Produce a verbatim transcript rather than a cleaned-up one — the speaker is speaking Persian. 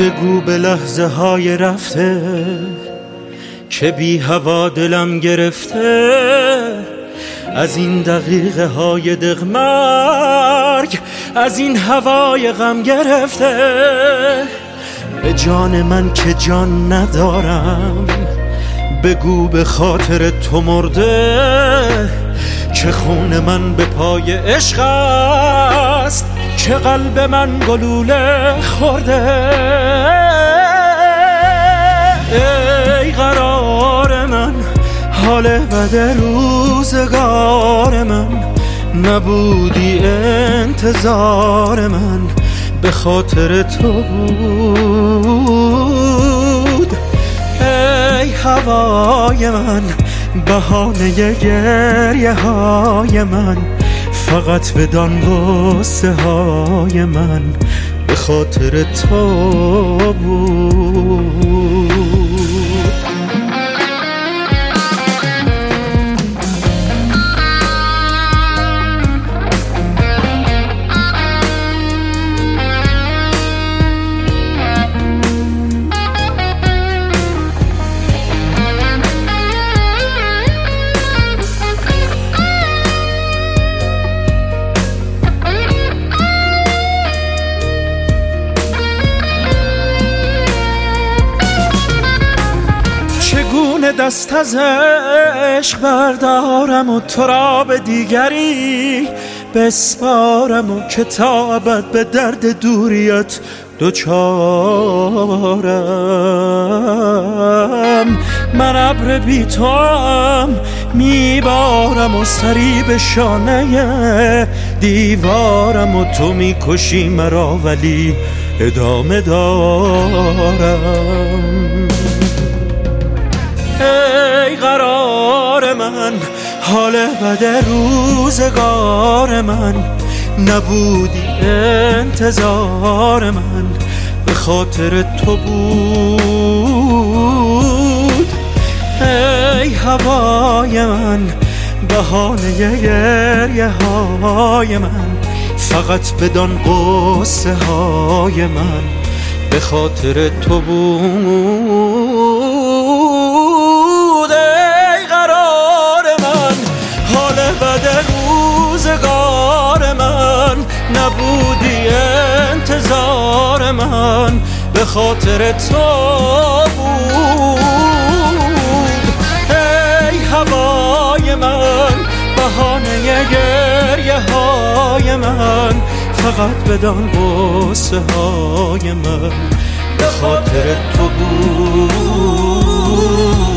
بگو به لحظه های رفته که بی هوا دلم گرفته، از این دقیقه های دغمرگ، از این هوای غم گرفته. به جان من که جان ندارم، بگو به خاطر تو مرده، که خون من به پای عشق است، که قلب من گلوله خورده. ای قرار من، حال بد روزگار من، نبودی انتظار من به خاطر تو بود. ای هوای من، بهانه گریه های من، فقط بدان غصه های من به خاطر تو بود. چگونه دست از عشق بردارم و تو را به دیگری بسپارم، و که تا ابد به درد دوریت دوچارم. من ابر بی توام میبارم و سری به شانه دیوارم، و تو میکشی مرا ولی ادامه دارم. ای قرار من، حال بد روزگار من، نبودی انتظار من به خاطر تو بود. ای هوای من، بهانه گریه های من، فقط بدان غصه های من به خاطر تو بود. بد روزگار من، نبودی انتظار من به خاطر تو بود. ای هوای من، بهانه گریه های من، فقط بدان غصه های من به خاطر تو بود.